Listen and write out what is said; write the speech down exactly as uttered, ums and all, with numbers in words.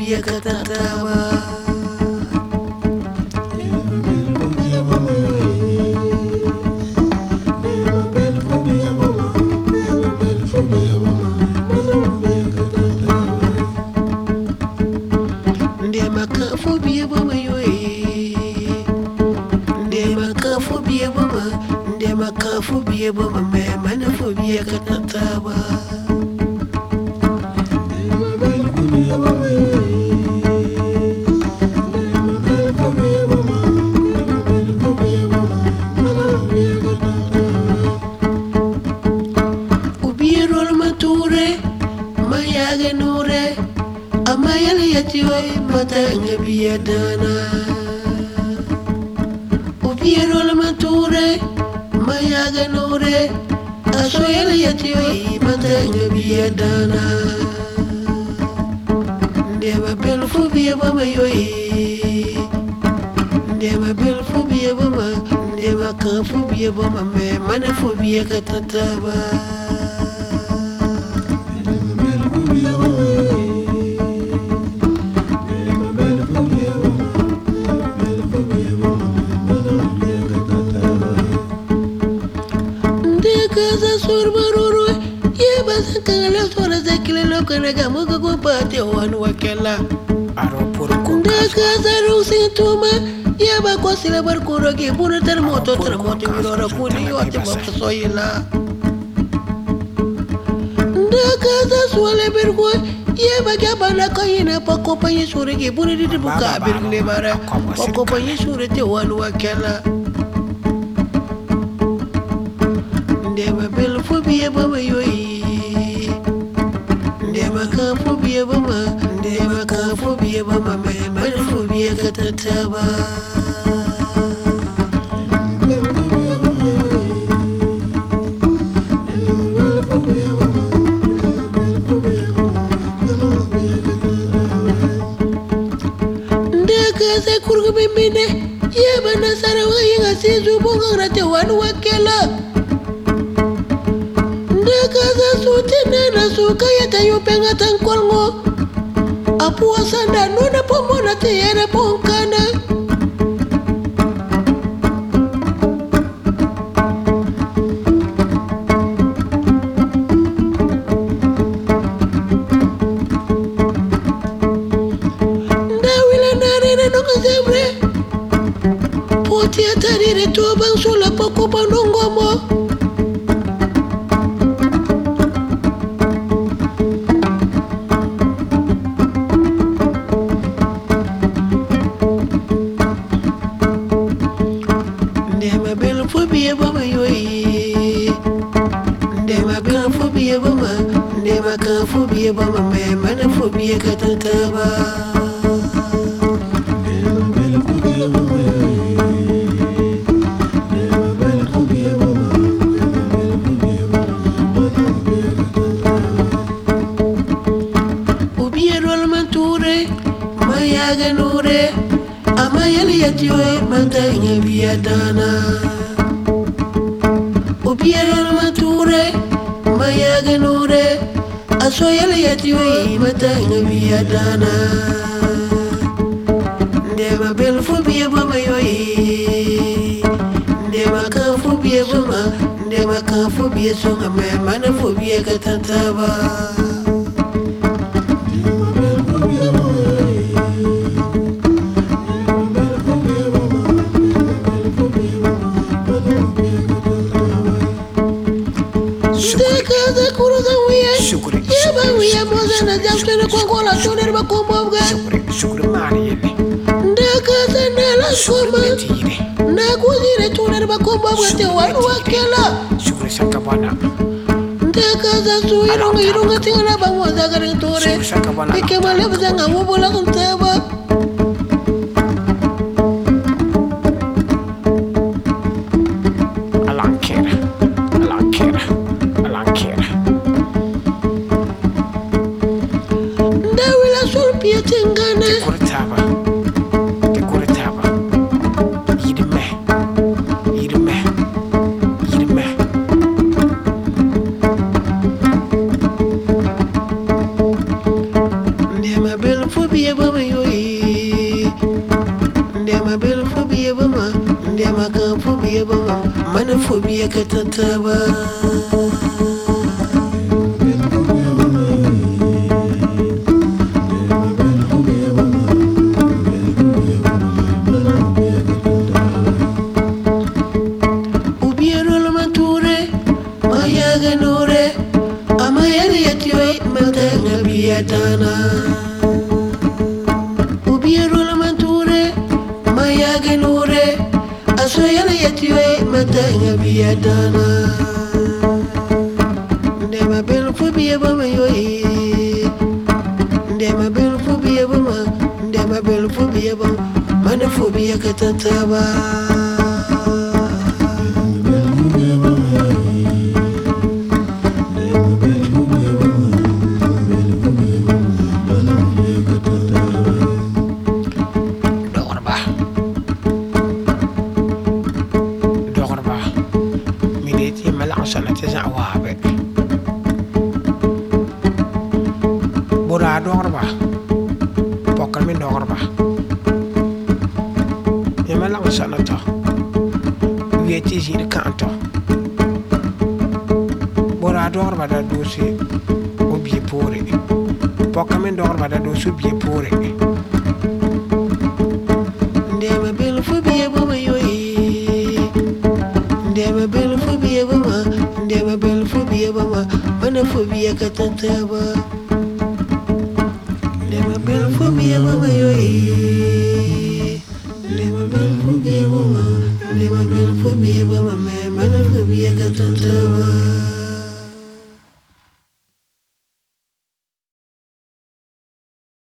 phobia katataba. Phobia baba yoe, ndema phobia baba, ndema phobia baba me mana phobia katataba. Ubiro mature, mayaga nure. Amayali yatiwe matanga biyadana Ubiero la mature Mayaga nore Asoyali yatiwe matanga biyadana Ndema bel phobia bama yoe Ndema bel phobia bama Ndema ka phobia bama me mana phobia katataba. Kaza surbaruru ye basa kala sora zakile lokana gamuga go pati wan wakela aro porko nda kaza rusi tuma ye ba ko sila barkuro ge buna termoto termoto mirora kuni yote ba soyila nda kaza swale bergo ye ba ga bana kayina pako pa yesure ge buna di buka bergle bara pako pa yesure te wan wakela. Ndema bel phobia baba yoe, ndema ka phobia baba, ndema ka phobia baba me mana phobia katataba. Ndeka se kurgu bimine, ye bana sarawa yinga sizu bunga rate wanu wakela. Kaza suti na suka yata yupenga tankolngo apu asanda nuna pomona tiyere ponkana ndawila narire nunga zebre poti atarire tuobang sula poko panongomo. Ndema bel phobia baba yoe, ndema bel phobia baba, ndema ka phobia baba me mana phobia katataba. Ndema bel phobia baba yoe, ndema bel phobia baba, ndema bel phobia baba mana phobia katataba. Ubiero la mature, mayaga nure. Amayali yatiwe matanga biyadana Ubiero la mature Mayaga nure Asoyali yatiwe matanga biyadana Ndema bel phobia baba yoe Ndema ka phobia baba Ndema ka phobia songa me mana phobia katataba. Kaza kuruza wiye, shukuri, yaba wiye moza na jamtene kongola tuner bakumbobga. Shukuri, shukuri mari yele. Ndakaza nala soma, nakuzire tuner bakumbobga te wanu wakela. Shukuri shakabana. Ndakaza su irunga irunga tingana bamoza garing tore. Shukuri shakabana. Ike malebza nga wubula kunteba. Alankera, alankera. Ndawila sulpia tengana Kuritaba, kuritaba. Yidime, yidime, yidime. Ndema bel phobia baba phobia katataba. Ubiero la mature, maya ganore, amayari yatiwe matanga biatana. Ubiero la mature, maya ganore, asoyana yatiwe matanga biatana. Ndema bel phobia bama yoy. Ndema bel phobia bama, ndema bel phobia bama, mana phobia katataba. Bora dorba pokal min dorba e mala sanata wieti jir kanto bora dorba da dosi o bi pore pokal min dorba da dosi bi pore Ndema bel phobia bama yoy. Ndema bel phobia bama, ndema bel phobia bama, mana phobia katataba. Ndema bel phobia bama yoy. Ndema bel phobia bama, ndema bel phobia bama, mana phobia katataba.